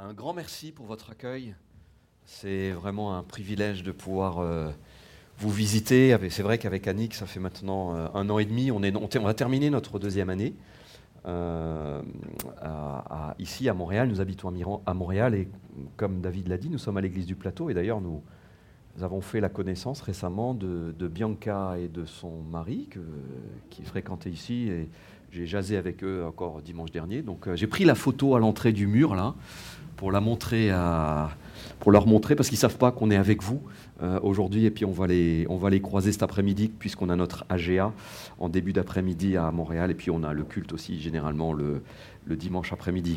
Un grand merci pour votre accueil. C'est vraiment un privilège de pouvoir vous visiter. C'est vrai qu'avec Annick, ça fait maintenant 1 an et demi. On va terminer notre deuxième année ici à Montréal. Nous habitons à Montréal et comme David l'a dit, nous sommes à l'église du Plateau. Et d'ailleurs, nous avons fait la connaissance récemment de Bianca et de son mari qui fréquentaient ici. Et j'ai jasé avec eux encore dimanche dernier. Donc j'ai pris la photo à l'entrée du mur là pour leur montrer, parce qu'ils ne savent pas qu'on est avec vous aujourd'hui. Et puis on va les croiser cet après-midi puisqu'on a notre AGA en début d'après-midi à Montréal. Et puis on a le culte aussi généralement le dimanche après-midi.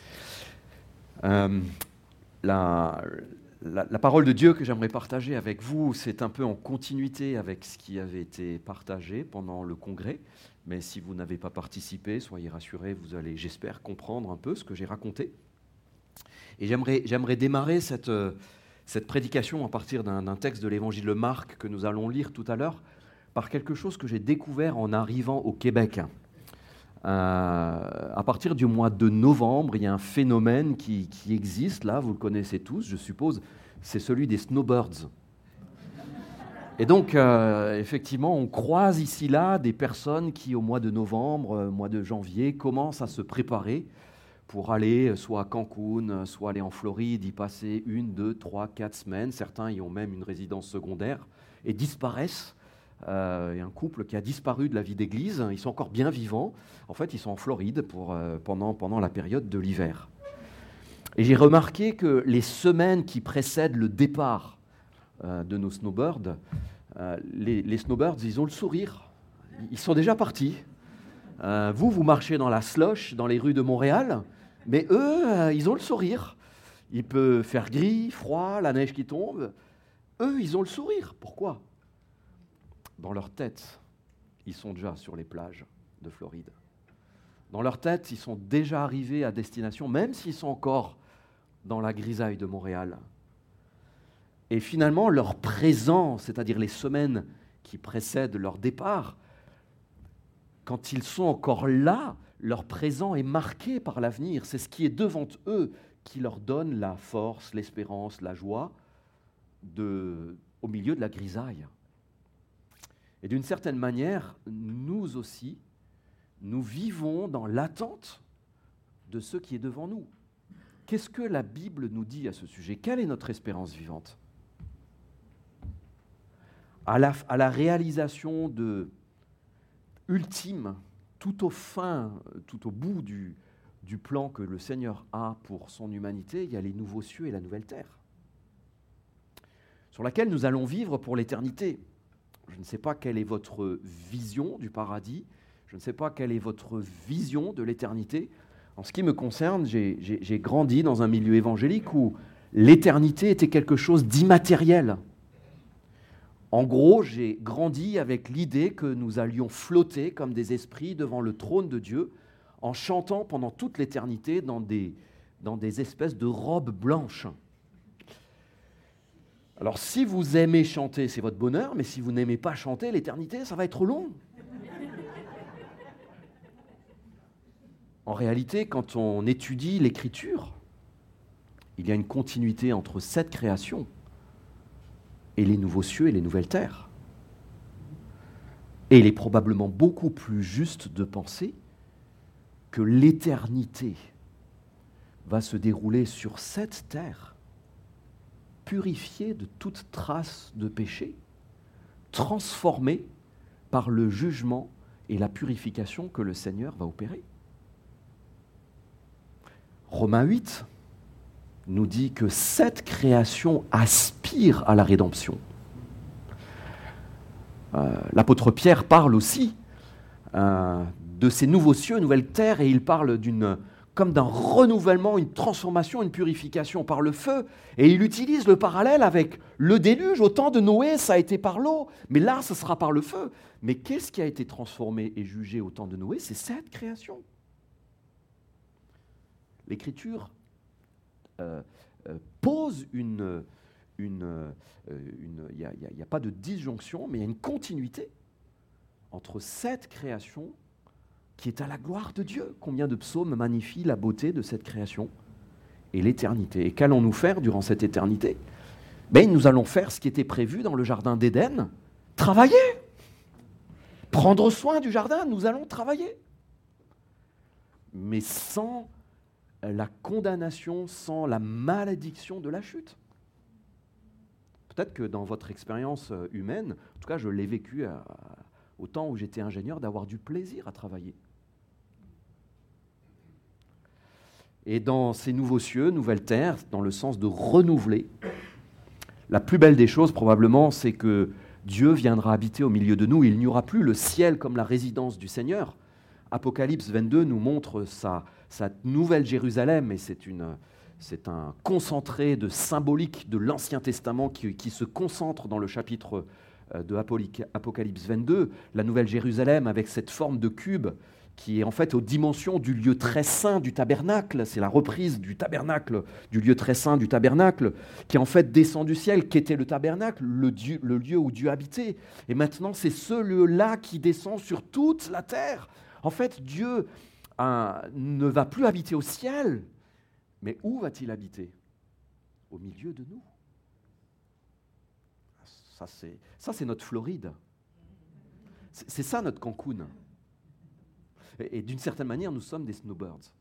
La parole de Dieu que j'aimerais partager avec vous, c'est un peu en continuité avec ce qui avait été partagé pendant le congrès. Mais si vous n'avez pas participé, soyez rassurés, vous allez, j'espère, comprendre un peu ce que j'ai raconté. Et j'aimerais démarrer cette prédication à partir d'un texte de l'évangile de Marc que nous allons lire tout à l'heure, par quelque chose que j'ai découvert en arrivant au Québec. À partir du mois de novembre, il y a un phénomène qui existe, là, vous le connaissez tous, je suppose, c'est celui des snowbirds. Et donc, effectivement, on croise ici-là des personnes qui, au mois de novembre, mois de janvier, commencent à se préparer pour aller soit à Cancun, soit aller en Floride, y passer 1, 2, 3, 4 semaines. Certains y ont même une résidence secondaire et disparaissent. Il y a un couple qui a disparu de la vie d'église. Ils sont encore bien vivants. En fait, ils sont en Floride pendant la période de l'hiver. Et j'ai remarqué que les semaines qui précèdent le départ de nos snowbirds, les snowbirds, ils ont le sourire. Ils sont déjà partis. Vous marchez dans la slush, dans les rues de Montréal, mais eux, ils ont le sourire. Il peut faire gris, froid, la neige qui tombe. Eux, ils ont le sourire. Pourquoi ? Dans leur tête, ils sont déjà sur les plages de Floride. Dans leur tête, ils sont déjà arrivés à destination, même s'ils sont encore dans la grisaille de Montréal. Et finalement, leur présent, c'est-à-dire les semaines qui précèdent leur départ, quand ils sont encore là, leur présent est marqué par l'avenir. C'est ce qui est devant eux qui leur donne la force, l'espérance, la joie au milieu de la grisaille. Et d'une certaine manière, nous aussi, nous vivons dans l'attente de ce qui est devant nous. Qu'est-ce que la Bible nous dit à ce sujet ? Quelle est notre espérance vivante ? À la réalisation ultime, tout au bout du plan que le Seigneur a pour son humanité, il y a les nouveaux cieux et la nouvelle terre, sur laquelle nous allons vivre pour l'éternité. Je ne sais pas quelle est votre vision du paradis, je ne sais pas quelle est votre vision de l'éternité. En ce qui me concerne, j'ai grandi dans un milieu évangélique où l'éternité était quelque chose d'immatériel. En gros, j'ai grandi avec l'idée que nous allions flotter comme des esprits devant le trône de Dieu en chantant pendant toute l'éternité dans des espèces de robes blanches. Alors, si vous aimez chanter, c'est votre bonheur, mais si vous n'aimez pas chanter, l'éternité, ça va être long. En réalité, quand on étudie l'Écriture, il y a une continuité entre cette création et les nouveaux cieux et les nouvelles terres. Et il est probablement beaucoup plus juste de penser que l'éternité va se dérouler sur cette terre, purifiée de toute trace de péché, transformée par le jugement et la purification que le Seigneur va opérer. Romains 8 nous dit que cette création aspire à la rédemption. L'apôtre Pierre parle aussi de ces nouveaux cieux, nouvelles terres, et il parle comme d'un renouvellement, une transformation, une purification par le feu. Et il utilise le parallèle avec le déluge. Au temps de Noé, ça a été par l'eau, mais là, ce sera par le feu. Mais qu'est-ce qui a été transformé et jugé au temps de Noé ? C'est cette création. L'Écriture pose il n'y a pas de disjonction, mais il y a une continuité entre cette création qui est à la gloire de Dieu. Combien de psaumes magnifient la beauté de cette création et l'éternité. Et qu'allons-nous faire durant cette éternité ? Nous allons faire ce qui était prévu dans le jardin d'Éden, travailler, prendre soin du jardin, nous allons travailler. Mais sans la condamnation, sans la malédiction de la chute. Peut-être que dans votre expérience humaine, en tout cas je l'ai vécu au temps où j'étais ingénieur, d'avoir du plaisir à travailler. Et dans ces nouveaux cieux, nouvelles terres, dans le sens de renouveler, la plus belle des choses probablement, c'est que Dieu viendra habiter au milieu de nous. Il n'y aura plus le ciel comme la résidence du Seigneur. Apocalypse 22 nous montre sa nouvelle Jérusalem, et c'est un concentré de symbolique de l'Ancien Testament qui se concentre dans le chapitre de Apocalypse 22. La nouvelle Jérusalem avec cette forme de cube qui est en fait aux dimensions du lieu très saint du tabernacle. C'est la reprise du tabernacle, du lieu très saint du tabernacle, qui en fait descend du ciel, qu'était le tabernacle, le lieu où Dieu habitait. Et maintenant, c'est ce lieu-là qui descend sur toute la terre. En fait, Dieu ne va plus habiter au ciel, mais où va-t-il habiter ? Au milieu de nous. Ça, c'est notre Floride. C'est ça notre Cancun. Et d'une certaine manière, nous sommes des snowbirds.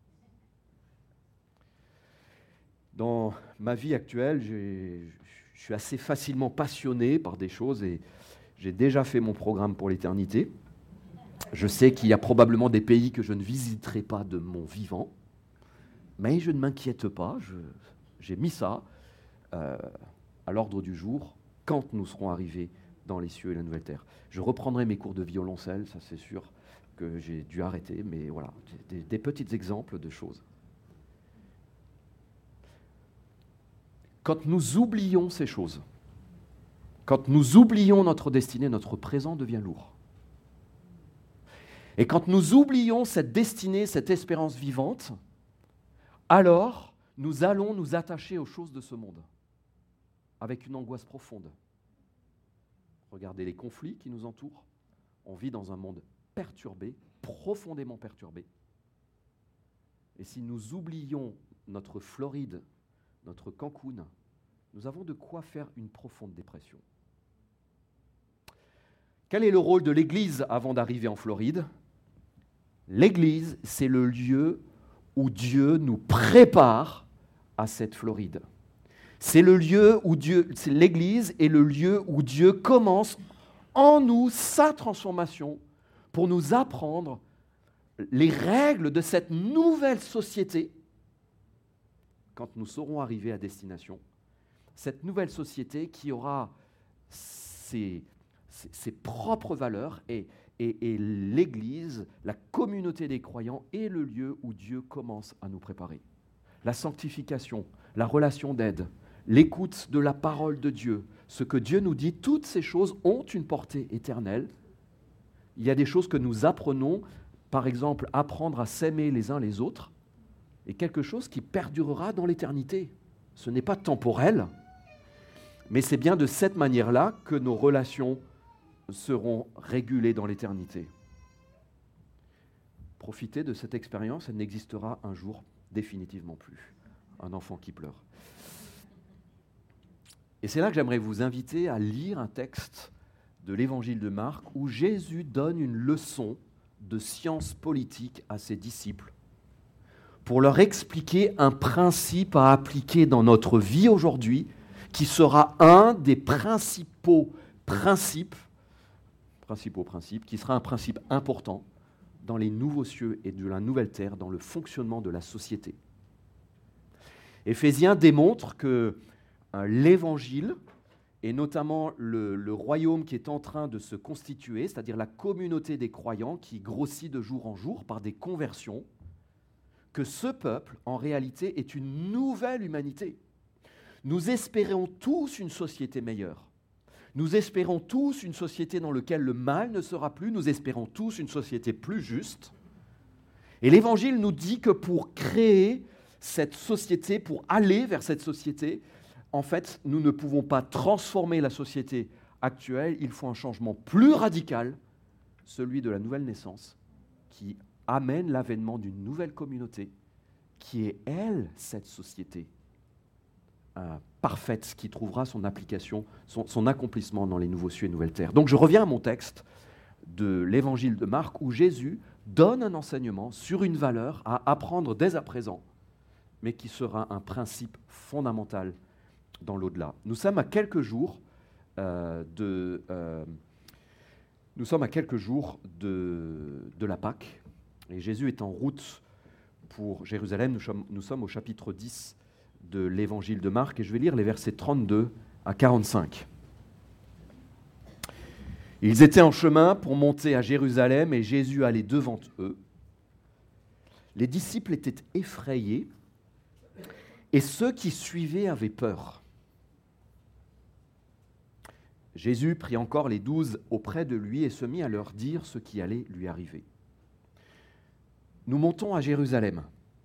Dans ma vie actuelle, je suis assez facilement passionné par des choses et j'ai déjà fait mon programme pour l'éternité. Je sais qu'il y a probablement des pays que je ne visiterai pas de mon vivant, mais je ne m'inquiète pas, j'ai mis ça à l'ordre du jour quand nous serons arrivés dans les cieux et la nouvelle terre. Je reprendrai mes cours de violoncelle, ça c'est sûr que j'ai dû arrêter, mais voilà, des petits exemples de choses. Quand nous oublions ces choses, quand nous oublions notre destinée, notre présent devient lourd. Et quand nous oublions cette destinée, cette espérance vivante, alors nous allons nous attacher aux choses de ce monde, avec une angoisse profonde. Regardez les conflits qui nous entourent. On vit dans un monde perturbé, profondément perturbé. Et si nous oublions notre Floride, notre Cancun, nous avons de quoi faire une profonde dépression. Quel est le rôle de l'Église avant d'arriver en Floride ? L'Église, c'est le lieu où Dieu nous prépare à cette Floride. C'est le lieu où l'Église est le lieu où Dieu commence en nous sa transformation pour nous apprendre les règles de cette nouvelle société quand nous serons arrivés à destination. Cette nouvelle société qui aura ses propres valeurs et l'Église, la communauté des croyants est le lieu où Dieu commence à nous préparer. La sanctification, la relation d'aide, l'écoute de la parole de Dieu, ce que Dieu nous dit, toutes ces choses ont une portée éternelle. Il y a des choses que nous apprenons, par exemple, apprendre à s'aimer les uns les autres, est quelque chose qui perdurera dans l'éternité. Ce n'est pas temporel, mais c'est bien de cette manière-là que nos relations seront régulées dans l'éternité. Profitez de cette expérience, elle n'existera un jour définitivement plus. Un enfant qui pleure. Et c'est là que j'aimerais vous inviter à lire un texte de l'évangile de Marc où Jésus donne une leçon de science politique à ses disciples pour leur expliquer un principe à appliquer dans notre vie aujourd'hui qui sera un des principaux principes, qui sera un principe important dans les nouveaux cieux et de la nouvelle terre, dans le fonctionnement de la société. Éphésiens démontre que l'Évangile, et notamment le royaume qui est en train de se constituer, c'est-à-dire la communauté des croyants qui grossit de jour en jour par des conversions, que ce peuple, en réalité, est une nouvelle humanité. Nous espérons tous une société meilleure. Nous espérons tous une société dans laquelle le mal ne sera plus. Nous espérons tous une société plus juste. Et l'Évangile nous dit que pour créer cette société, pour aller vers cette société, en fait, nous ne pouvons pas transformer la société actuelle. Il faut un changement plus radical, celui de la nouvelle naissance, qui amène l'avènement d'une nouvelle communauté qui est, elle, cette société parfaite, qui trouvera son application, son accomplissement dans les nouveaux cieux et nouvelles terres. Donc je reviens à mon texte de l'évangile de Marc, où Jésus donne un enseignement sur une valeur à apprendre dès à présent, mais qui sera un principe fondamental dans l'au-delà. Nous sommes à quelques jours de la Pâque, et Jésus est en route pour Jérusalem. Nous sommes au chapitre 10 de l'évangile de Marc, et je vais lire les versets 32 à 45. Ils étaient en chemin pour monter à Jérusalem, et Jésus allait devant eux. Les disciples étaient effrayés, et ceux qui suivaient avaient peur. Jésus prit encore les 12 auprès de lui et se mit à leur dire ce qui allait lui arriver. Nous montons à Jérusalem.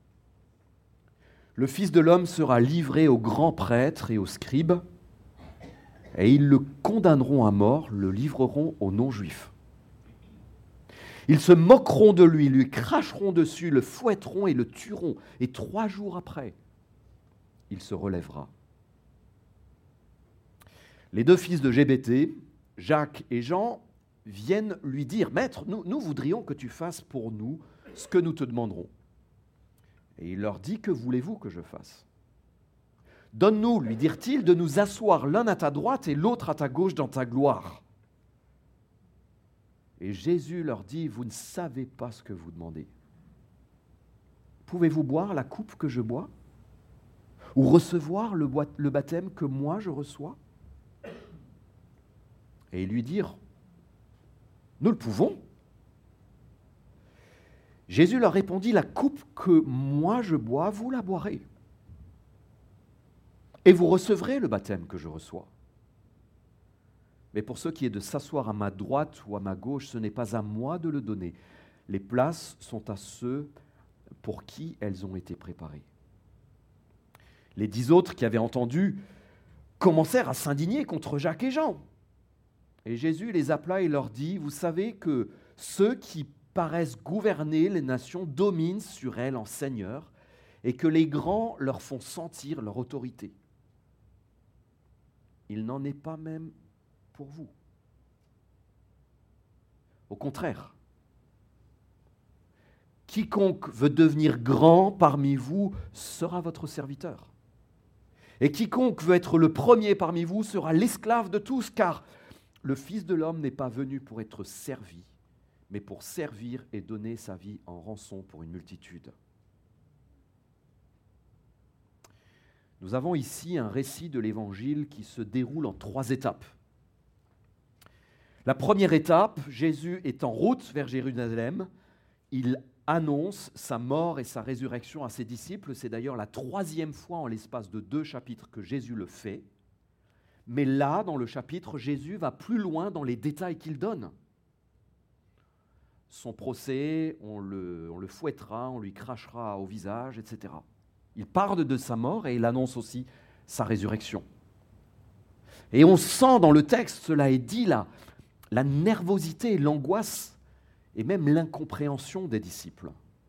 Le Fils de l'homme sera livré aux grands prêtres et aux scribes, et ils le condamneront à mort, le livreront aux non-juifs. Ils se moqueront de lui cracheront dessus, le fouetteront et le tueront. Et 3 jours après, il se relèvera. Les 2 fils de Zébédée, Jacques et Jean, viennent lui dire « Maître, nous voudrions que tu fasses pour nous ce que nous te demanderons. » Et il leur dit « Que voulez-vous que je fasse ? Donne-nous, lui dirent-ils, de nous asseoir l'un à ta droite et l'autre à ta gauche dans ta gloire. » Et Jésus leur dit « Vous ne savez pas ce que vous demandez. Pouvez-vous boire la coupe que je bois ? Ou recevoir le baptême que moi je reçois ?» Et ils lui dirent « Nous le pouvons. » Jésus leur répondit « La coupe que moi je bois, vous la boirez. Et vous recevrez le baptême que je reçois. Mais pour ce qui est de s'asseoir à ma droite ou à ma gauche, ce n'est pas à moi de le donner. Les places sont à ceux pour qui elles ont été préparées. » Les 10 autres qui avaient entendu commencèrent à s'indigner contre Jacques et Jean. Et Jésus les appela et leur dit « Vous savez que ceux qui paraissent gouverner les nations dominent sur elles en seigneurs, et que les grands leur font sentir leur autorité. Il n'en est pas même pour vous. Au contraire, quiconque veut devenir grand parmi vous sera votre serviteur. Et quiconque veut être le premier parmi vous sera l'esclave de tous, car le Fils de l'homme n'est pas venu pour être servi, mais pour servir et donner sa vie en rançon pour une multitude. » Nous avons ici un récit de l'Évangile qui se déroule en 3 étapes. La première étape, Jésus est en route vers Jérusalem. Il annonce sa mort et sa résurrection à ses disciples. C'est d'ailleurs la 3e fois en l'espace de 2 chapitres que Jésus le fait. Mais là, dans le chapitre, Jésus va plus loin dans les détails qu'il donne. Son procès, on le fouettera, on lui crachera au visage, etc. Il parle de sa mort et il annonce aussi sa résurrection. Et on sent dans le texte, cela est dit là, la nervosité, l'angoisse et même l'incompréhension des disciples.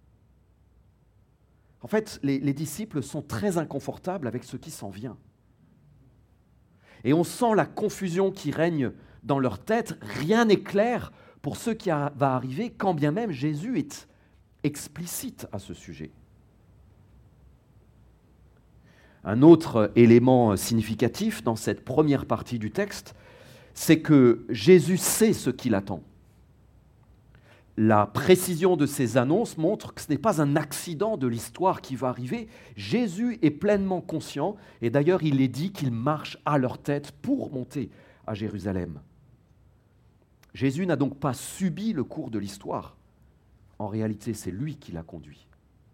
En fait, les disciples sont très inconfortables avec ce qui s'en vient. Et on sent la confusion qui règne dans leur tête. Rien n'est clair pour ce qui va arriver, quand bien même Jésus est explicite à ce sujet. Un autre élément significatif dans cette première partie du texte, c'est que Jésus sait ce qu'il attend. La précision de ces annonces montre que ce n'est pas un accident de l'histoire qui va arriver. Jésus est pleinement conscient, et d'ailleurs il est dit qu'il marche à leur tête pour monter à Jérusalem. Jésus n'a donc pas subi le cours de l'histoire. En réalité, c'est lui qui l'a conduit.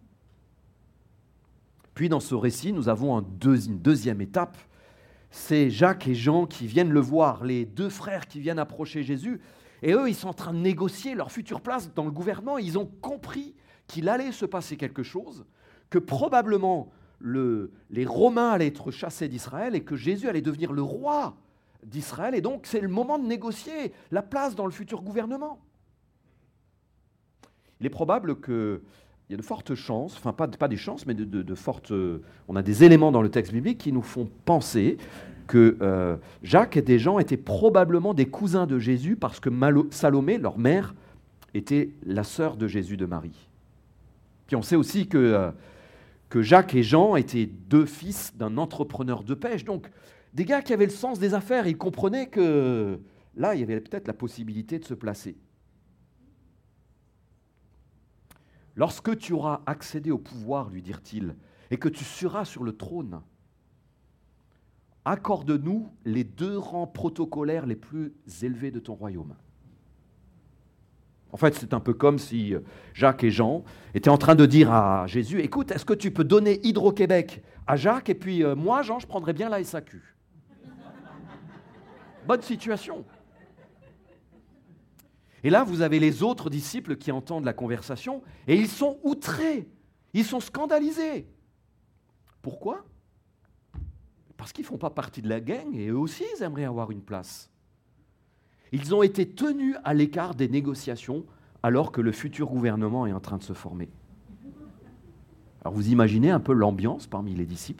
Puis dans ce récit, nous avons une deuxième étape. C'est Jacques et Jean qui viennent le voir, les 2 frères qui viennent approcher Jésus. Et eux, ils sont en train de négocier leur future place dans le gouvernement. Ils ont compris qu'il allait se passer quelque chose, que probablement les Romains allaient être chassés d'Israël et que Jésus allait devenir le roi d'Israël. Et donc, c'est le moment de négocier la place dans le futur gouvernement. Il est probable que il y a de fortes chances, enfin pas des chances, mais de fortes... on a des éléments dans le texte biblique qui nous font penser que Jacques et Jean étaient probablement des cousins de Jésus parce que Salomé, leur mère, était la sœur de Jésus de Marie. Puis on sait aussi que Jacques et Jean étaient deux fils d'un entrepreneur de pêche, donc des gars qui avaient le sens des affaires, ils comprenaient que là, il y avait peut-être la possibilité de se placer. Lorsque tu auras accédé au pouvoir, lui dirent-ils, et que tu seras sur le trône, accorde-nous les 2 rangs protocolaires les plus élevés de ton royaume. En fait, c'est un peu comme si Jacques et Jean étaient en train de dire à Jésus, écoute, est-ce que tu peux donner Hydro-Québec à Jacques, et puis moi, Jean, je prendrais bien la SAQ. Bonne situation. Et là, vous avez les autres disciples qui entendent la conversation, et ils sont outrés, ils sont scandalisés. Pourquoi ? Parce qu'ils ne font pas partie de la gang, et eux aussi, ils aimeraient avoir une place. Ils ont été tenus à l'écart des négociations, alors que le futur gouvernement est en train de se former. Alors vous imaginez un peu l'ambiance parmi les disciples ?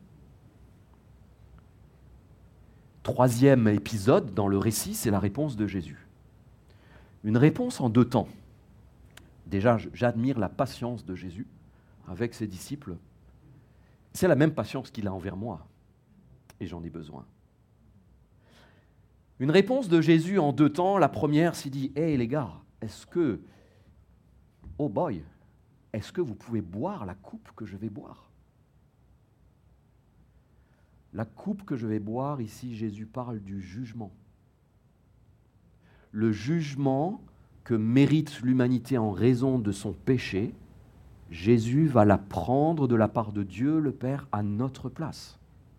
3e épisode dans le récit, c'est la réponse de Jésus. Une réponse en 2 temps. Déjà, j'admire la patience de Jésus avec ses disciples. C'est la même patience qu'il a envers moi, et j'en ai besoin. Une réponse de Jésus en 2 temps. La première, s'il dit « Hey les gars, oh boy, est-ce que vous pouvez boire la coupe que je vais boire ?» La coupe que je vais boire, ici, Jésus parle du jugement. Le jugement que mérite l'humanité en raison de son péché, Jésus va la prendre de la part de Dieu le Père à notre place.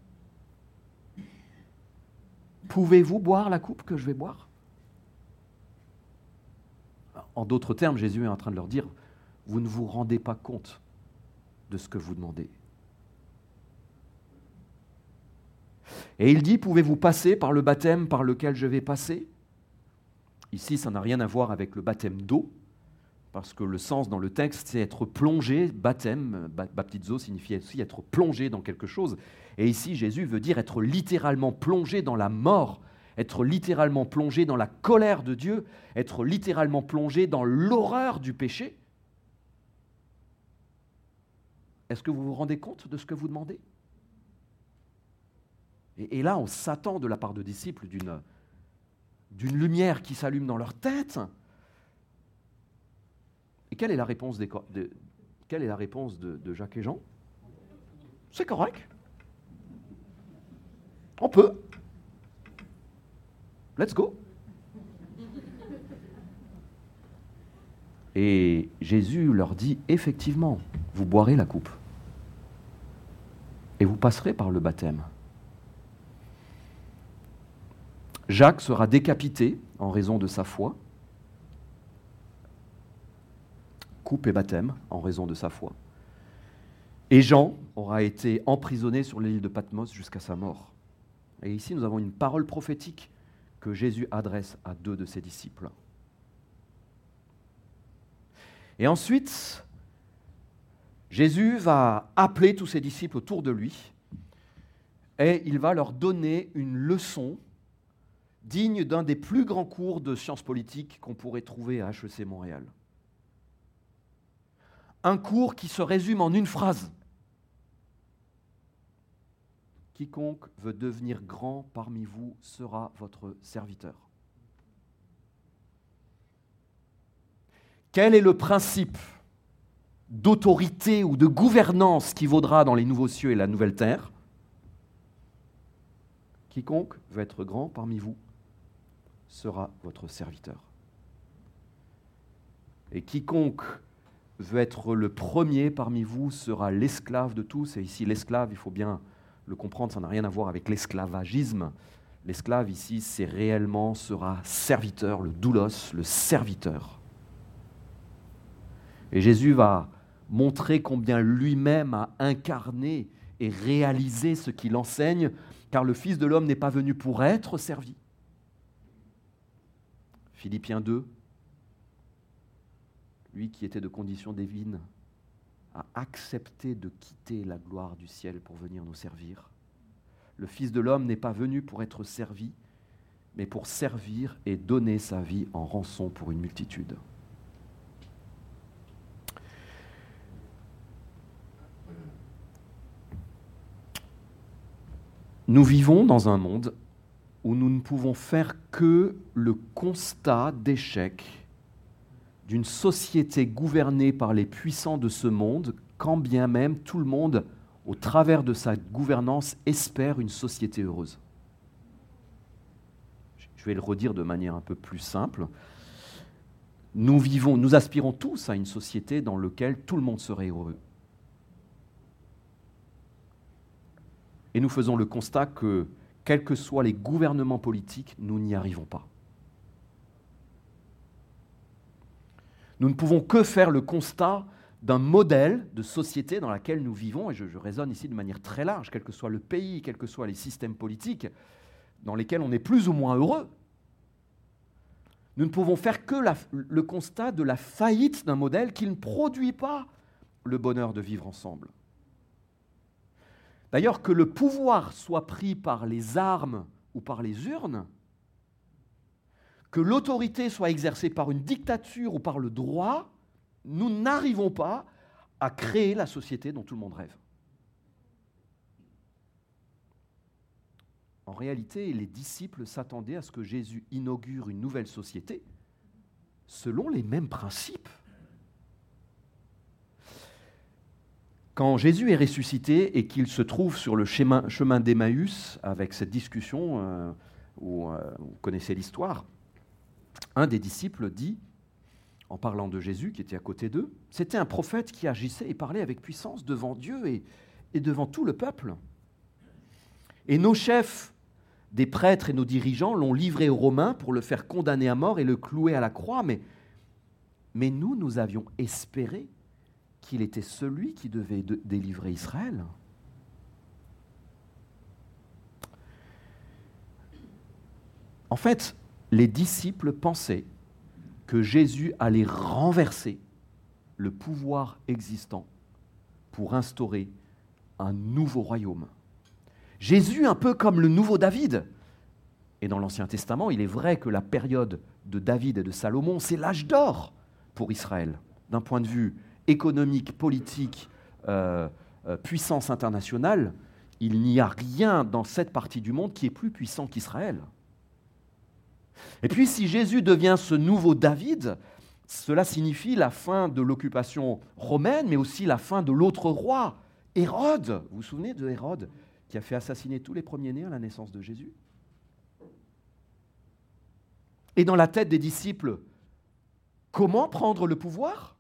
Pouvez-vous boire la coupe que je vais boire ? En d'autres termes, Jésus est en train de leur dire, vous ne vous rendez pas compte de ce que vous demandez. Et il dit, pouvez-vous passer par le baptême par lequel je vais passer ? Ici, ça n'a rien à voir avec le baptême d'eau, parce que le sens dans le texte, c'est être plongé, baptême, baptizo signifie aussi être plongé dans quelque chose. Et ici, Jésus veut dire être littéralement plongé dans la mort, être littéralement plongé dans la colère de Dieu, être littéralement plongé dans l'horreur du péché. Est-ce que vous vous rendez compte de ce que vous demandez ? Et là, on s'attend de la part de disciples d'une lumière qui s'allume dans leur tête. Et quelle est la réponse de Jacques et Jean ? C'est correct. On peut. Let's go. Et Jésus leur dit, effectivement, vous boirez la coupe. Et vous passerez par le baptême. Jacques sera décapité en raison de sa foi. Coupe et baptême en raison de sa foi. Et Jean aura été emprisonné sur l'île de Patmos jusqu'à sa mort. Et ici, nous avons une parole prophétique que Jésus adresse à 2 de ses disciples. Et ensuite, Jésus va appeler tous ses disciples autour de lui et il va leur donner une leçon digne d'un des plus grands cours de sciences politiques qu'on pourrait trouver à HEC Montréal. Un cours qui se résume en une phrase. Quiconque veut devenir grand parmi vous sera votre serviteur. Quel est le principe d'autorité ou de gouvernance qui vaudra dans les nouveaux cieux et la nouvelle terre ? Quiconque veut être grand parmi vous sera votre serviteur. Et quiconque veut être le premier parmi vous sera l'esclave de tous. Et ici, l'esclave, il faut bien le comprendre, ça n'a rien à voir avec l'esclavagisme. L'esclave ici, c'est réellement, sera serviteur, le doulos, le serviteur. Et Jésus va montrer combien lui-même a incarné et réalisé ce qu'il enseigne, car le Fils de l'homme n'est pas venu pour être servi. Philippiens 2, lui qui était de condition divine, a accepté de quitter la gloire du ciel pour venir nous servir. Le Fils de l'homme n'est pas venu pour être servi, mais pour servir et donner sa vie en rançon pour une multitude. Nous vivons dans un monde où nous ne pouvons faire que le constat d'échec d'une société gouvernée par les puissants de ce monde, quand bien même tout le monde, au travers de sa gouvernance, espère une société heureuse. Je vais le redire de manière un peu plus simple. Nous aspirons tous à une société dans laquelle tout le monde serait heureux. Et nous faisons le constat que, quels que soient les gouvernements politiques, nous n'y arrivons pas. Nous ne pouvons que faire le constat d'un modèle de société dans laquelle nous vivons, et je raisonne ici de manière très large, quel que soit le pays, quels que soient les systèmes politiques, dans lesquels on est plus ou moins heureux. Nous ne pouvons faire que le constat de la faillite d'un modèle qui ne produit pas le bonheur de vivre ensemble. D'ailleurs, que le pouvoir soit pris par les armes ou par les urnes, que l'autorité soit exercée par une dictature ou par le droit, nous n'arrivons pas à créer la société dont tout le monde rêve. En réalité, les disciples s'attendaient à ce que Jésus inaugure une nouvelle société selon les mêmes principes. Quand Jésus est ressuscité et qu'il se trouve sur le chemin d'Emmaüs avec cette discussion, où vous connaissez l'histoire, un des disciples dit, en parlant de Jésus qui était à côté d'eux, c'était un prophète qui agissait et parlait avec puissance devant Dieu et devant tout le peuple. Et nos chefs des prêtres et nos dirigeants l'ont livré aux Romains pour le faire condamner à mort et le clouer à la croix, mais nous avions espéré qu'il était celui qui devait délivrer Israël. En fait, les disciples pensaient que Jésus allait renverser le pouvoir existant pour instaurer un nouveau royaume. Jésus, un peu comme le nouveau David. Et dans l'Ancien Testament, il est vrai que la période de David et de Salomon, c'est l'âge d'or pour Israël, d'un point de vue économique, politique, puissance internationale. Il n'y a rien dans cette partie du monde qui est plus puissant qu'Israël. Et puis, si Jésus devient ce nouveau David, cela signifie la fin de l'occupation romaine, mais aussi la fin de l'autre roi, Hérode. Vous vous souvenez de Hérode, qui a fait assassiner tous les premiers-nés à la naissance de Jésus? Et dans la tête des disciples, comment prendre le pouvoir?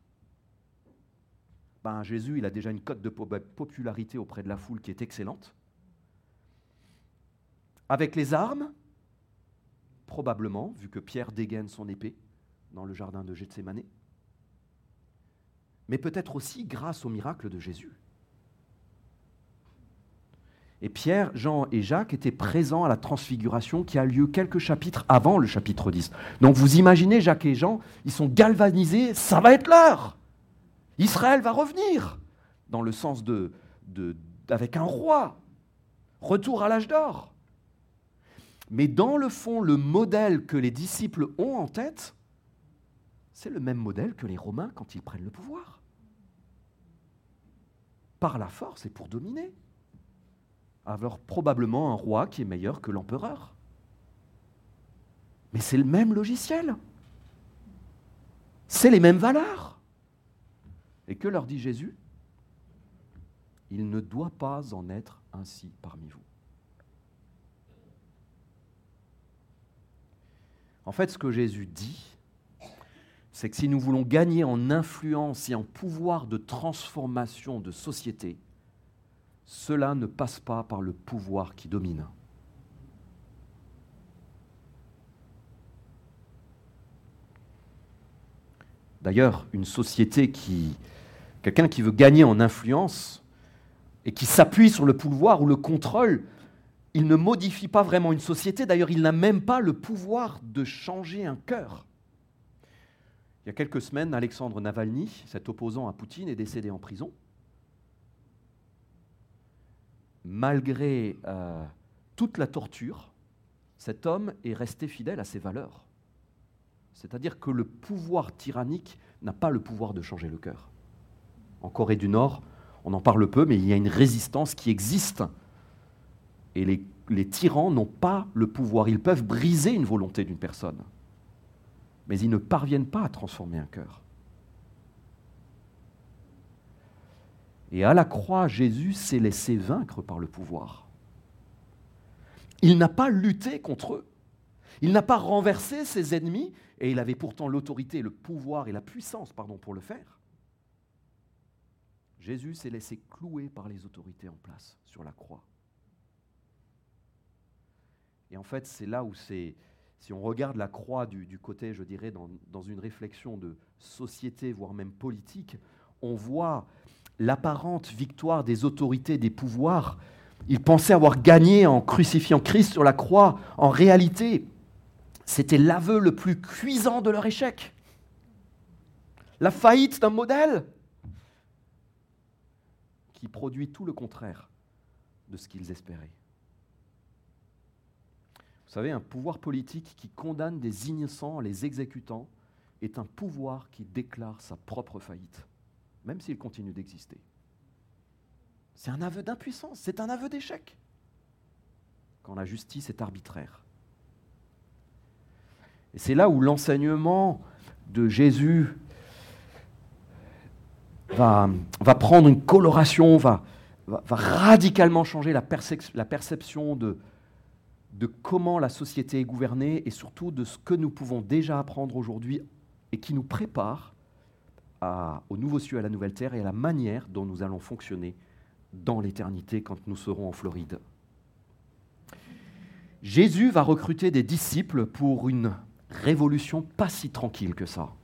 Jésus, il a déjà une cote de popularité auprès de la foule qui est excellente. Avec les armes, probablement, vu que Pierre dégaine son épée dans le jardin de Gethsémane, mais peut-être aussi grâce au miracle de Jésus. Et Pierre, Jean et Jacques étaient présents à la transfiguration qui a lieu quelques chapitres avant le chapitre 10. Donc vous imaginez, Jacques et Jean, ils sont galvanisés, ça va être l'heure. Israël va revenir, dans le sens avec un roi, retour à l'âge d'or. Mais dans le fond, le modèle que les disciples ont en tête, c'est le même modèle que les Romains quand ils prennent le pouvoir. Par la force et pour dominer. Avoir probablement un roi qui est meilleur que l'empereur. Mais c'est le même logiciel. C'est les mêmes valeurs. Et que leur dit Jésus? Il ne doit pas en être ainsi parmi vous. En fait, ce que Jésus dit, c'est que si nous voulons gagner en influence et en pouvoir de transformation de société, cela ne passe pas par le pouvoir qui domine. D'ailleurs, une société quelqu'un qui veut gagner en influence et qui s'appuie sur le pouvoir ou le contrôle, il ne modifie pas vraiment une société. D'ailleurs, il n'a même pas le pouvoir de changer un cœur. Il y a quelques semaines, Alexandre Navalny, cet opposant à Poutine, est décédé en prison. Malgré toute la torture, cet homme est resté fidèle à ses valeurs. C'est-à-dire que le pouvoir tyrannique n'a pas le pouvoir de changer le cœur. En Corée du Nord, on en parle peu, mais il y a une résistance qui existe. Et les tyrans n'ont pas le pouvoir. Ils peuvent briser une volonté d'une personne, mais ils ne parviennent pas à transformer un cœur. Et à la croix, Jésus s'est laissé vaincre par le pouvoir. Il n'a pas lutté contre eux. Il n'a pas renversé ses ennemis, et il avait pourtant l'autorité, le pouvoir et la puissance, pour le faire. Jésus s'est laissé clouer par les autorités en place sur la croix. Et en fait, c'est là où si on regarde la croix du côté, je dirais, dans une réflexion de société, voire même politique, on voit l'apparente victoire des autorités, des pouvoirs. Ils pensaient avoir gagné en crucifiant Christ sur la croix. En réalité, c'était l'aveu le plus cuisant de leur échec. La faillite d'un modèle qui produit tout le contraire de ce qu'ils espéraient. Vous savez, un pouvoir politique qui condamne des innocents en les exécutant est un pouvoir qui déclare sa propre faillite, même s'il continue d'exister. C'est un aveu d'impuissance, c'est un aveu d'échec, quand la justice est arbitraire. Et c'est là où l'enseignement de Jésus va prendre une coloration, va radicalement changer la perception de comment la société est gouvernée et surtout de ce que nous pouvons déjà apprendre aujourd'hui et qui nous prépare au nouveau ciel, à la nouvelle terre et à la manière dont nous allons fonctionner dans l'éternité quand nous serons en Floride. Jésus va recruter des disciples pour une révolution pas si tranquille que ça.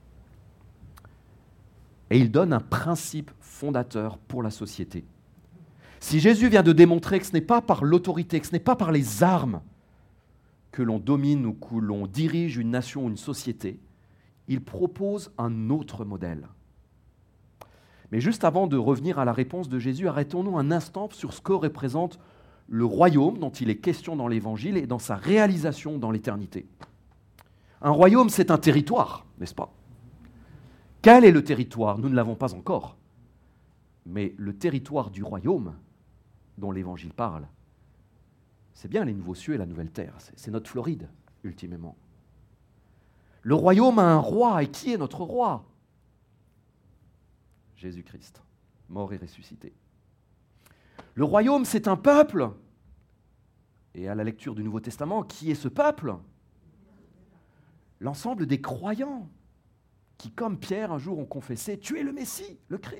Et il donne un principe fondateur pour la société. Si Jésus vient de démontrer que ce n'est pas par l'autorité, que ce n'est pas par les armes que l'on domine ou que l'on dirige une nation ou une société, il propose un autre modèle. Mais juste avant de revenir à la réponse de Jésus, arrêtons-nous un instant sur ce que représente le royaume dont il est question dans l'Évangile et dans sa réalisation dans l'éternité. Un royaume, c'est un territoire, n'est-ce pas? Quel est le territoire? Nous ne l'avons pas encore. Mais le territoire du royaume dont l'Évangile parle, c'est bien les nouveaux cieux et la nouvelle terre. C'est notre Floride, ultimement. Le royaume a un roi. Et qui est notre roi? Jésus-Christ, mort et ressuscité. Le royaume, c'est un peuple. Et à la lecture du Nouveau Testament, qui est ce peuple? L'ensemble des croyants qui, comme Pierre, un jour ont confessé « Tu es le Messie, le Christ ».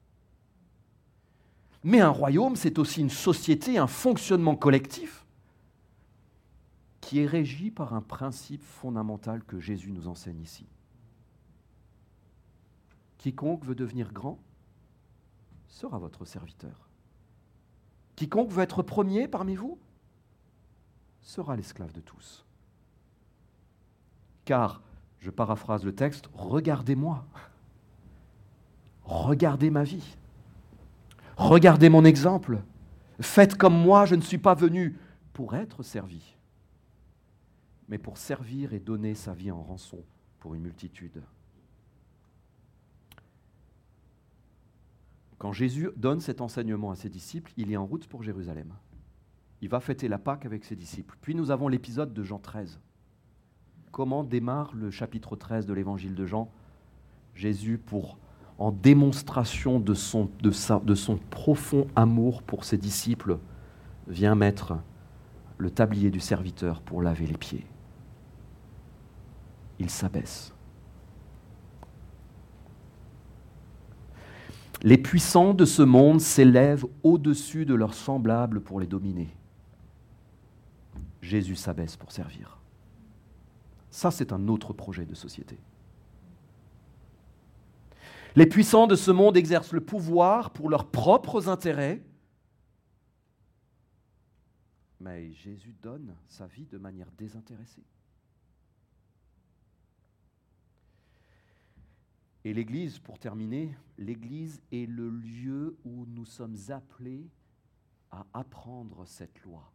Mais un royaume, c'est aussi une société, un fonctionnement collectif qui est régi par un principe fondamental que Jésus nous enseigne ici. Quiconque veut devenir grand sera votre serviteur. Quiconque veut être premier parmi vous sera l'esclave de tous. Car, je paraphrase le texte, regardez-moi, regardez ma vie, regardez mon exemple, faites comme moi, je ne suis pas venu pour être servi, mais pour servir et donner sa vie en rançon pour une multitude. Quand Jésus donne cet enseignement à ses disciples, il est en route pour Jérusalem. Il va fêter la Pâque avec ses disciples. Puis nous avons l'épisode de Jean 13. Comment démarre le chapitre 13 de l'évangile de Jean? Jésus, en démonstration de son profond amour pour ses disciples, vient mettre le tablier du serviteur pour laver les pieds. Il s'abaisse. Les puissants de ce monde s'élèvent au-dessus de leurs semblables pour les dominer. Jésus s'abaisse pour servir. Ça, c'est un autre projet de société. Les puissants de ce monde exercent le pouvoir pour leurs propres intérêts, mais Jésus donne sa vie de manière désintéressée. Et l'Église, pour terminer, l'Église est le lieu où nous sommes appelés à apprendre cette loi,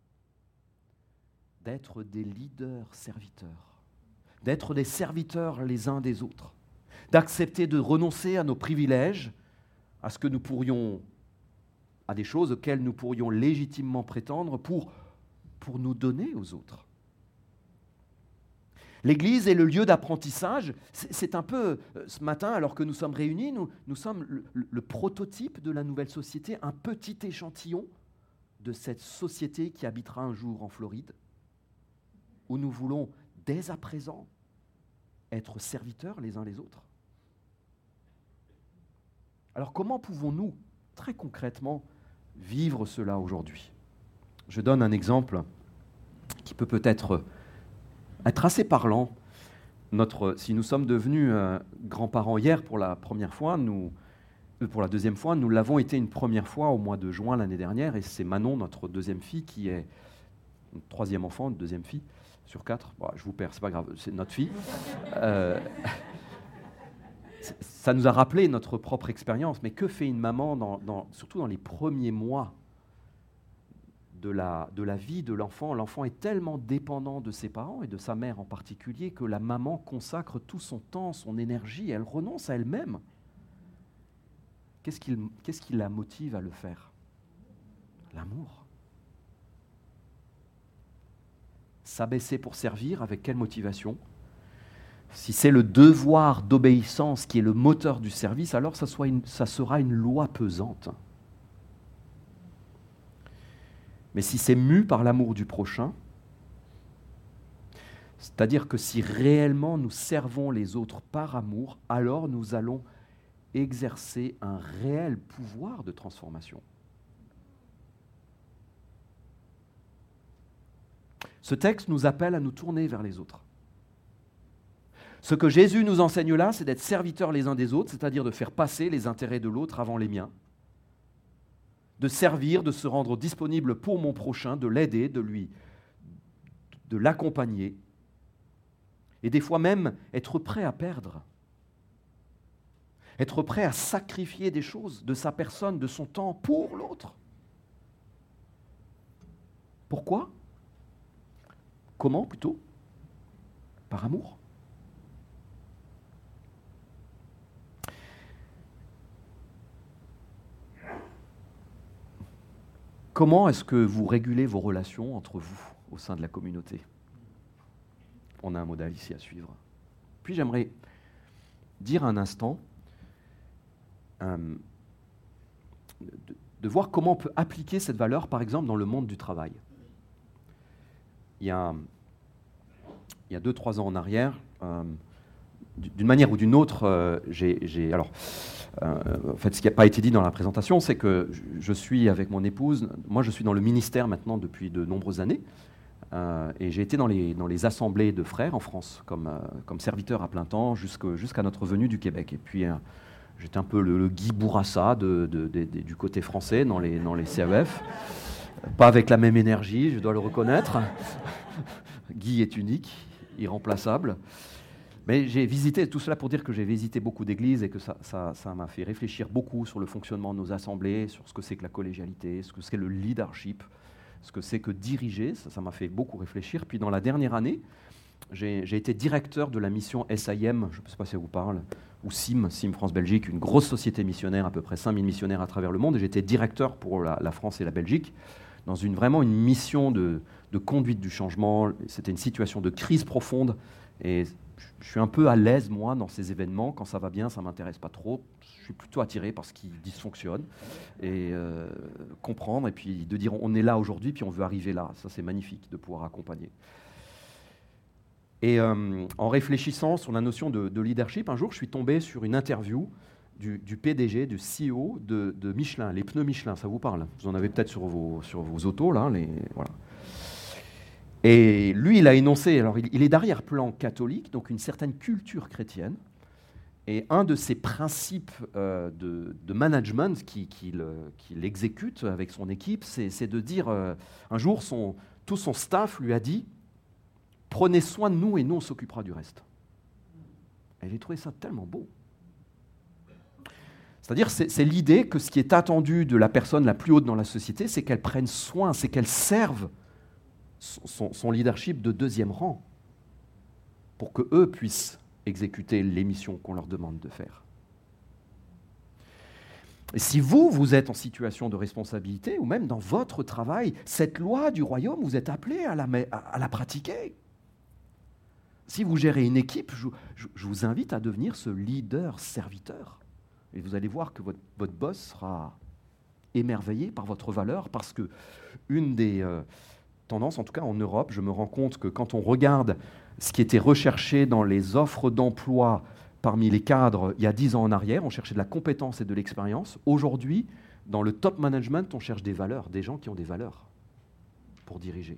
d'être des leaders serviteurs, d'être des serviteurs les uns des autres, d'accepter de renoncer à nos privilèges, à ce que nous pourrions, à des choses auxquelles nous pourrions légitimement prétendre pour nous donner aux autres. L'Église est le lieu d'apprentissage. C'est un peu, ce matin, alors que nous sommes réunis, nous sommes le prototype de la nouvelle société, un petit échantillon de cette société qui habitera un jour en Floride, où nous voulons dès à présent être serviteurs les uns les autres. Alors comment pouvons-nous, très concrètement, vivre cela aujourd'hui ? Je donne un exemple qui peut peut-être être assez parlant. Si nous sommes devenus grands-parents hier pour la première fois, pour la deuxième fois, nous l'avons été une première fois au mois de juin l'année dernière, et c'est Manon, notre deuxième fille, qui est une troisième enfant, une deuxième fille sur 4. Bon, je vous perds, c'est pas grave, c'est notre fille. Ça nous a rappelé notre propre expérience, mais que fait une maman, surtout dans les premiers mois de la vie de l'enfant ? L'enfant est tellement dépendant de ses parents et de sa mère en particulier que la maman consacre tout son temps, son énergie, elle renonce à elle-même. Qu'est-ce qui la motive à le faire ? L'amour. S'abaisser pour servir, avec quelle motivation ? Si c'est le devoir d'obéissance qui est le moteur du service, alors ça sera une loi pesante. Mais si c'est mu par l'amour du prochain, c'est-à-dire que si réellement nous servons les autres par amour, alors nous allons exercer un réel pouvoir de transformation. Ce texte nous appelle à nous tourner vers les autres. Ce que Jésus nous enseigne là, c'est d'être serviteurs les uns des autres, c'est-à-dire de faire passer les intérêts de l'autre avant les miens, de servir, de se rendre disponible pour mon prochain, de l'aider, de l'accompagner, et des fois même être prêt à perdre, être prêt à sacrifier des choses de sa personne, de son temps pour l'autre. Pourquoi ? Comment plutôt ? Par amour. Comment est-ce que vous régulez vos relations entre vous au sein de la communauté ? On a un modèle ici à suivre. Puis j'aimerais dire un instant de voir comment on peut appliquer cette valeur, par exemple, dans le monde du travail. Il y a 2-3 ans en arrière, d'une manière ou d'une autre, en fait, ce qui n'a pas été dit dans la présentation, c'est que je suis avec mon épouse, moi je suis dans le ministère maintenant depuis de nombreuses années, et j'ai été dans les assemblées de frères en France, comme serviteur à plein temps, jusqu'à notre venue du Québec. Et puis j'étais un peu le Guy Bourassa du côté français dans les CEF, pas avec la même énergie, je dois le reconnaître. Guy est unique, irremplaçable. Mais j'ai visité, tout cela pour dire que j'ai visité beaucoup d'églises et que ça m'a fait réfléchir beaucoup sur le fonctionnement de nos assemblées, sur ce que c'est que la collégialité, ce que c'est le leadership, ce que c'est que diriger. Ça m'a fait beaucoup réfléchir. Puis dans la dernière année, j'ai été directeur de la mission SIM, je ne sais pas si ça vous parle, ou SIM France Belgique, une grosse société missionnaire, à peu près 5000 missionnaires à travers le monde. Et j'étais directeur pour la France et la Belgique, dans vraiment une mission de conduite du changement. C'était une situation de crise profonde. Et je suis un peu à l'aise, moi, dans ces événements. Quand ça va bien, ça ne m'intéresse pas trop. Je suis plutôt attiré par ce qui dysfonctionne. Et comprendre, et puis de dire on est là aujourd'hui, puis on veut arriver là. Ça, c'est magnifique de pouvoir accompagner. Et en réfléchissant sur la notion de leadership, un jour, je suis tombé sur une interview du PDG, du CEO de Michelin, les pneus Michelin, ça vous parle ? Vous en avez peut-être sur vos autos, là. Voilà. Et lui, il a énoncé, alors il est d'arrière-plan catholique, donc une certaine culture chrétienne, et un de ses principes de management qu'il exécute avec son équipe, c'est de dire, un jour, tout son staff lui a dit « Prenez soin de nous et nous, on s'occupera du reste ». Et j'ai trouvé ça tellement beau. C'est-à-dire, c'est l'idée que ce qui est attendu de la personne la plus haute dans la société, c'est qu'elle prenne soin, c'est qu'elle serve son leadership de deuxième rang pour qu'eux puissent exécuter les missions qu'on leur demande de faire. Et si vous êtes en situation de responsabilité, ou même dans votre travail, cette loi du royaume, vous êtes appelé à la pratiquer. Si vous gérez une équipe, je vous invite à devenir ce leader-serviteur. Et vous allez voir que votre boss sera émerveillé par votre valeur, parce que une des tendances, en tout cas en Europe, je me rends compte que quand on regarde ce qui était recherché dans les offres d'emploi parmi les cadres il y a 10 ans en arrière, on cherchait de la compétence et de l'expérience. Aujourd'hui, dans le top management, on cherche des valeurs, des gens qui ont des valeurs pour diriger.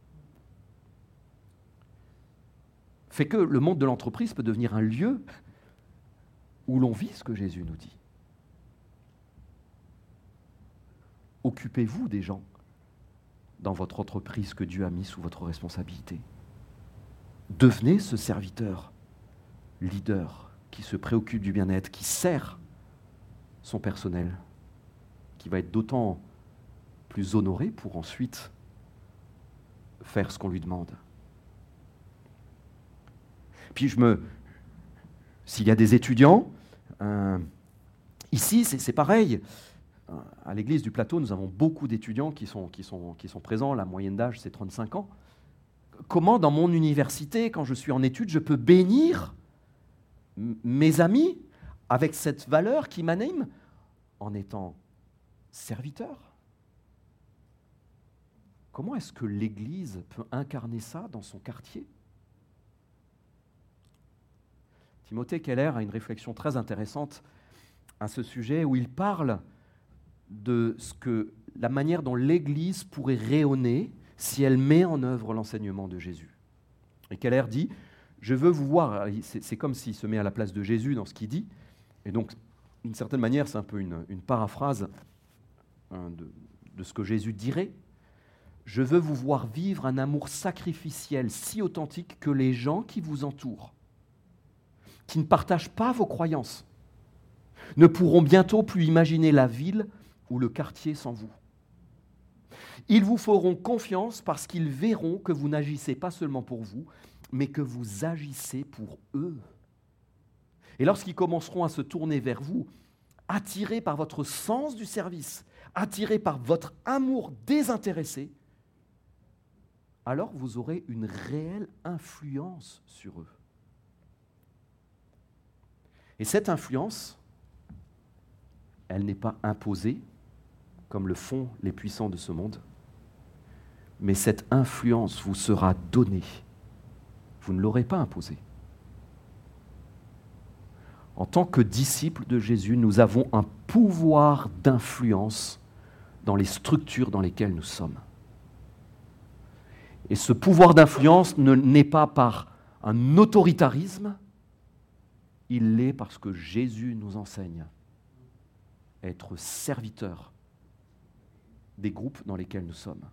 Fait que le monde de l'entreprise peut devenir un lieu où l'on vit ce que Jésus nous dit. Occupez-vous des gens dans votre entreprise que Dieu a mis sous votre responsabilité. Devenez ce serviteur, leader, qui se préoccupe du bien-être, qui sert son personnel, qui va être d'autant plus honoré pour ensuite faire ce qu'on lui demande. Puis s'il y a des étudiants, ici c'est pareil. À l'église du Plateau, nous avons beaucoup d'étudiants qui sont présents. La moyenne d'âge, c'est 35 ans. Comment, dans mon université, quand je suis en études, je peux bénir mes amis avec cette valeur qui m'anime en étant serviteur? Comment est-ce que l'Église peut incarner ça dans son quartier? Timothée Keller a une réflexion très intéressante à ce sujet où il parle de la manière dont l'Église pourrait rayonner si elle met en œuvre l'enseignement de Jésus. Et Keller dit, je veux vous voir, c'est comme s'il se met à la place de Jésus dans ce qu'il dit, et donc d'une certaine manière c'est un peu une paraphrase de ce que Jésus dirait. Je veux vous voir vivre un amour sacrificiel si authentique que les gens qui vous entourent, qui ne partagent pas vos croyances, ne pourront bientôt plus imaginer la ville ou le quartier sans vous. Ils vous feront confiance parce qu'ils verront que vous n'agissez pas seulement pour vous, mais que vous agissez pour eux. Et lorsqu'ils commenceront à se tourner vers vous, attirés par votre sens du service, attirés par votre amour désintéressé, alors vous aurez une réelle influence sur eux. Et cette influence, elle n'est pas imposée, comme le font les puissants de ce monde, mais cette influence vous sera donnée. Vous ne l'aurez pas imposée. En tant que disciples de Jésus, nous avons un pouvoir d'influence dans les structures dans lesquelles nous sommes. Et ce pouvoir d'influence n'est pas par un autoritarisme, il l'est parce que Jésus nous enseigne à être serviteurs des groupes dans lesquels nous sommes.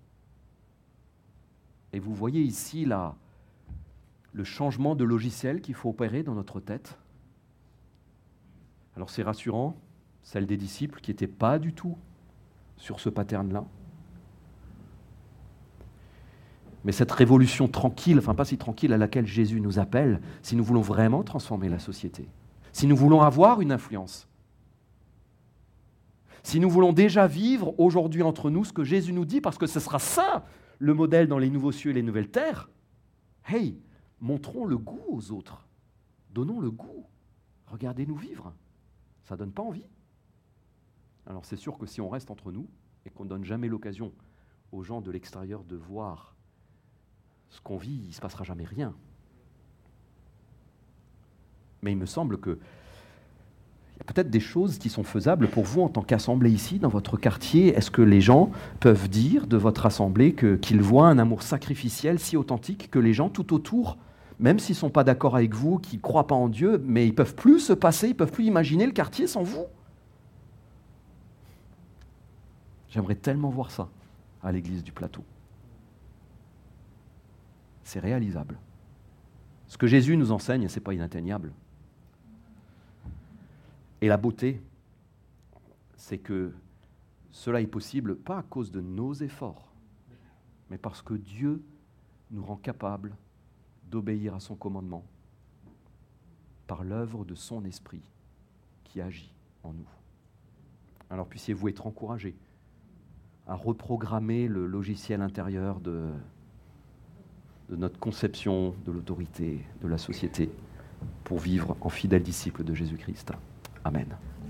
Et vous voyez ici le changement de logiciel qu'il faut opérer dans notre tête. Alors c'est rassurant, celle des disciples qui n'étaient pas du tout sur ce pattern-là. Mais cette révolution tranquille, enfin pas si tranquille, à laquelle Jésus nous appelle, si nous voulons vraiment transformer la société, si nous voulons avoir une influence, si nous voulons déjà vivre aujourd'hui entre nous ce que Jésus nous dit, parce que ce sera ça le modèle dans les nouveaux cieux et les nouvelles terres, hey, montrons le goût aux autres, donnons le goût, regardez-nous vivre, ça ne donne pas envie. Alors c'est sûr que si on reste entre nous et qu'on ne donne jamais l'occasion aux gens de l'extérieur de voir ce qu'on vit, il ne se passera jamais rien. Mais il me semble qu'il y a peut-être des choses qui sont faisables pour vous en tant qu'assemblée ici, dans votre quartier. Est-ce que les gens peuvent dire de votre assemblée qu'ils voient un amour sacrificiel si authentique que les gens tout autour, même s'ils ne sont pas d'accord avec vous, qui ne croient pas en Dieu, mais ils ne peuvent plus se passer, ils ne peuvent plus imaginer le quartier sans vous? J'aimerais tellement voir ça à l'église du Plateau. C'est réalisable. Ce que Jésus nous enseigne, ce n'est pas inatteignable. Et la beauté, c'est que cela est possible pas à cause de nos efforts, mais parce que Dieu nous rend capables d'obéir à son commandement par l'œuvre de son esprit qui agit en nous. Alors puissiez-vous être encouragés à reprogrammer le logiciel intérieur de notre conception de l'autorité, de la société, pour vivre en fidèles disciples de Jésus-Christ. Amen.